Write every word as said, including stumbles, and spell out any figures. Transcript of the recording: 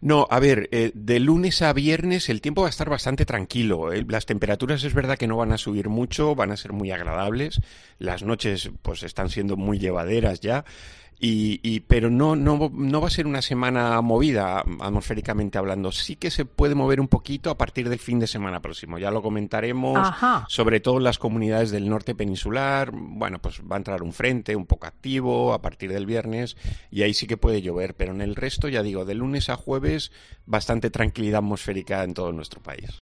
No, a ver, eh, de lunes a viernes el tiempo va a estar bastante tranquilo. eh. Las temperaturas es verdad que no van a subir mucho, van a ser muy agradables. Las noches pues están siendo muy llevaderas ya. Y, y, pero no, no, no va a ser una semana movida atmosféricamente hablando. Sí que se puede mover un poquito a partir del fin de semana próximo. Ya lo comentaremos, Ajá. sobre todo en las comunidades del norte peninsular. Bueno, pues va a entrar un frente un poco activo a partir del viernes y ahí sí que puede llover. Pero en el resto, ya digo, de lunes a jueves, bastante tranquilidad atmosférica en todo nuestro país.